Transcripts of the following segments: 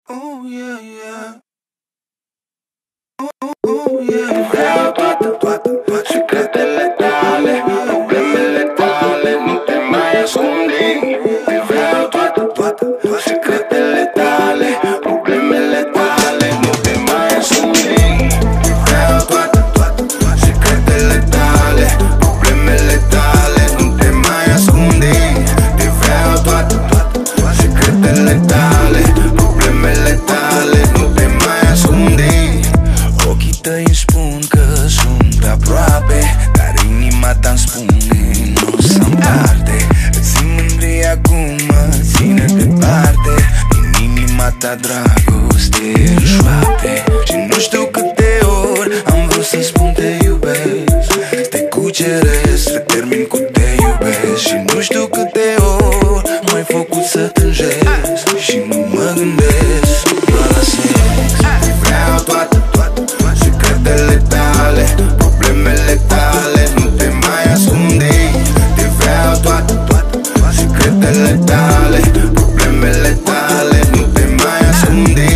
Oh yeah, yeah. Oh yeah. Vreau toate secretele tale, problemele tale, nu te mai ascunde. Vreau toate secretele tale, problemele tale, nu te mai ascunde. Vreau toate secretele tale, problemele tale, nu te mai ascunde. Vreau toate secretele tale, problemele tale, nu te mai ascunde. Ochii tăi îmi spun că sunt aproape, dar inima ta-mi spune nu se împarte. Îți simt mândria cum mă ține departe. Din inima ta dragoste în șoapte. Și nu știu câte ori am vrut să spun te iubesc, te cuceresc, să termin cu te iubesc. Și nu știu câte ori m-ai făcut să tânjesc și nu mă gândesc doar la sex. Vreau toate secretele tale, problemele tale, nu te mai ascunde. Te vreau toate secretele tale, problemele tale, nu te mai ascunde.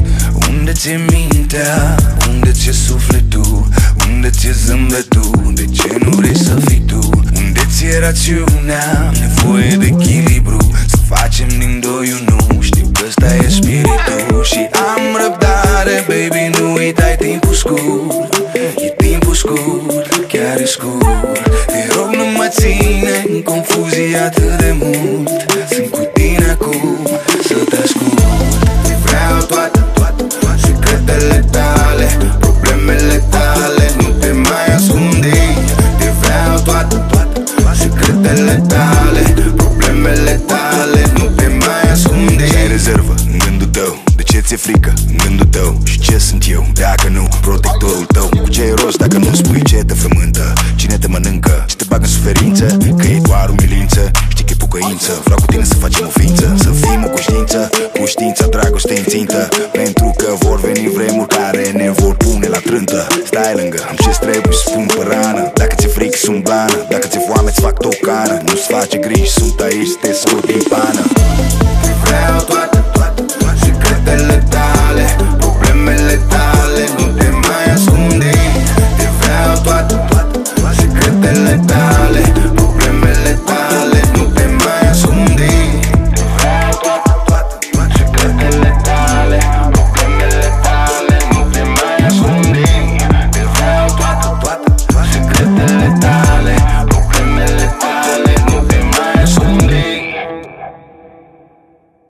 Unde ți-e mintea? Unde ți-e sufletul? Unde ți-e zâmbetul? De ce nu vrei să fii tu? Unde ți-e rațiunea? Am nevoie de echilibru, să facem din doi unul. Știu că ăsta e spiritul și am răbdare, baby, nu uitai timpul scurt. E timpul scurt, chiar e scurt. Te rog, nu mă ține în confuzie atât de mult. Sunt cu tine acum, să te ascult. Vreau toate secretele tale, problemele tale, nu te mai ascunde. Te vreau toate secretele tale, problemele tale, nu te mai ascunde. Ce ai rezervă în gândul tău? De ce ți-e frică în gândul tău? Și ce sunt eu dacă nu protectorul tău? Cu ce ai rost dacă nu spui ce te frământă? Cine te mănâncă? Ce te bagă în suferință? Că e doar umilință? Știi că e pocăință. Vreau cu tine să facem o ființă, să fim o conștiință, cu știința, dragoste în țintă. Pentru că vor veni vremuri care ne vor pune la trântă. Stai lângă, am ce-ți trebuie și spun pe rană. Dacă ți-e frică, sunt blană. Dacă ți-e foame, îți fac tocană. Nu-ți face griji,